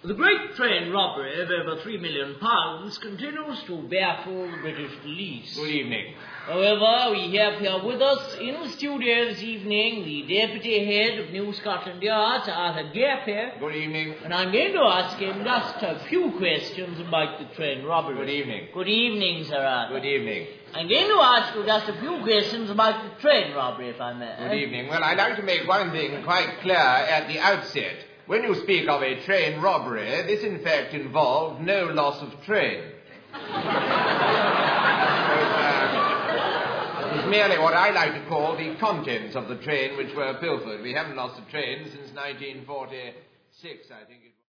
The great train robbery of over £3 million continues to baffle the British police. Good evening. However, we have here with us in the studio this evening the Deputy Head of New Scotland Yard, Sir Arthur Gaffey. Good evening. And I'm going to ask him just a few questions about the train robbery. Good evening. Good evening, Sir Arthur. Good evening. I'm going to ask you just a few questions about the train robbery, if I may. Good evening. Well, I'd like to make one thing quite clear at the outset. When you speak of a train robbery, this in fact involved no loss of train. It was merely what I like to call the contents of the train which were pilfered. We haven't lost a train since 1946, I think it was.